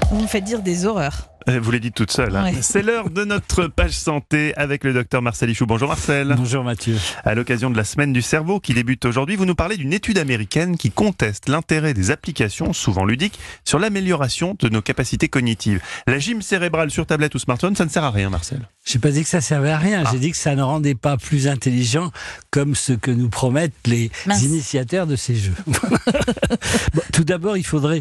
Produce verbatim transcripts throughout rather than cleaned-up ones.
Vous me faites dire des horreurs. Vous les dites toute seule. Hein. Ouais. C'est l'heure de notre page santé avec le docteur Marcel Ichoux. Bonjour Marcel. Bonjour Mathieu. À l'occasion de la semaine du cerveau qui débute aujourd'hui, vous nous parlez d'une étude américaine qui conteste l'intérêt des applications, souvent ludiques, sur l'amélioration de nos capacités cognitives. La gym cérébrale sur tablette ou smartphone, ça ne sert à rien Marcel. J'ai pas dit que ça servait à rien, Ah. j'ai dit que ça ne rendait pas plus intelligent comme ce que nous promettent les Mince. initiateurs de ces jeux. Bon, tout d'abord, il faudrait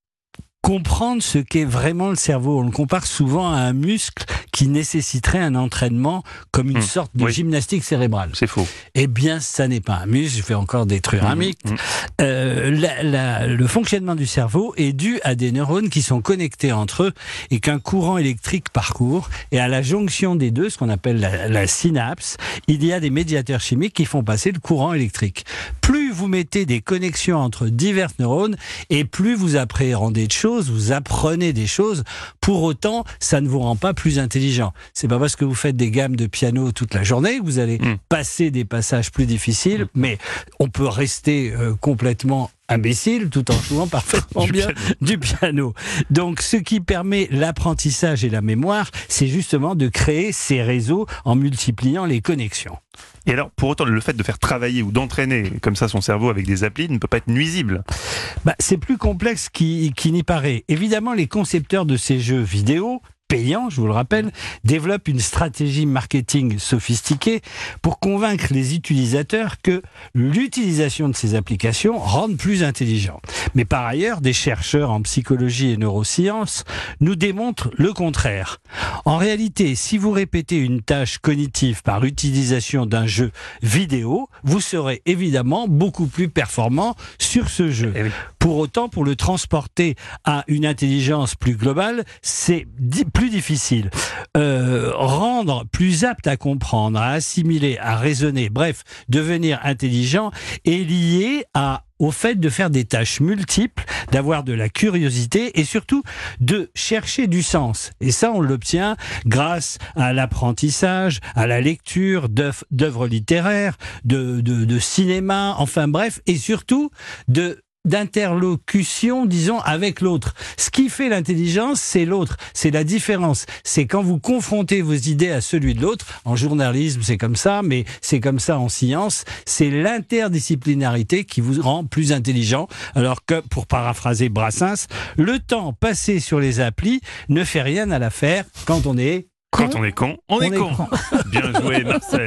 comprendre ce qu'est vraiment le cerveau. On le compare souvent à un muscle qui nécessiterait un entraînement comme une Mmh, sorte de oui. gymnastique cérébrale. C'est faux. Eh bien, ça n'est pas un muscle, je vais encore détruire un Mmh, mythe. mmh. Euh, la- la- le fonctionnement du cerveau est dû à des neurones qui sont connectés entre eux et qu'un courant électrique parcourt. Et à la jonction des deux, ce qu'on appelle la, la synapse, il y a des médiateurs chimiques qui font passer le courant électrique. Plus vous mettez des connexions entre divers neurones et plus vous appréhendez de choses, vous apprenez des choses. Pour autant, ça ne vous rend pas plus intelligent. C'est pas parce que vous faites des gammes de piano toute la journée que vous allez Mm. passer des passages plus difficiles, mais on peut rester euh, complètement imbécile tout en jouant parfaitement Du bien piano. du piano. Donc ce qui permet l'apprentissage et la mémoire, c'est justement de créer ces réseaux en multipliant les connexions. Et alors, pour autant, le fait de faire travailler ou d'entraîner comme ça son cerveau avec des applis ne peut pas être nuisible. Bah, c'est plus complexe qu'il qu'il n'y paraît. Évidemment, les concepteurs de ces jeux vidéo, payants, je vous le rappelle, développent une stratégie marketing sophistiquée pour convaincre les utilisateurs que l'utilisation de ces applications rend plus intelligents. Mais par ailleurs, des chercheurs en psychologie et neurosciences nous démontrent le contraire. En réalité, si vous répétez une tâche cognitive par utilisation d'un jeu vidéo, vous serez évidemment beaucoup plus performant sur ce jeu. Eh oui. Pour autant, pour le transporter à une intelligence plus globale, c'est di- plus difficile. Euh, rendre plus apte à comprendre, à assimiler, à raisonner, bref, devenir intelligent est lié à au fait de faire des tâches multiples, d'avoir de la curiosité et surtout de chercher du sens. Et ça, on l'obtient grâce à l'apprentissage, à la lecture d'œuvres d'œuvres littéraires, de, de, de cinéma, enfin bref, et surtout de d'interlocution, disons, avec l'autre. Ce qui fait l'intelligence, c'est l'autre, c'est la différence. C'est quand vous confrontez vos idées à celui de l'autre. En journalisme, c'est comme ça, mais c'est comme ça en science. C'est l'interdisciplinarité qui vous rend plus intelligent. Alors que, pour paraphraser Brassens, le temps passé sur les applis ne fait rien à l'affaire quand on est Quand on est con, on, On est est con. con. Bien joué Marcel.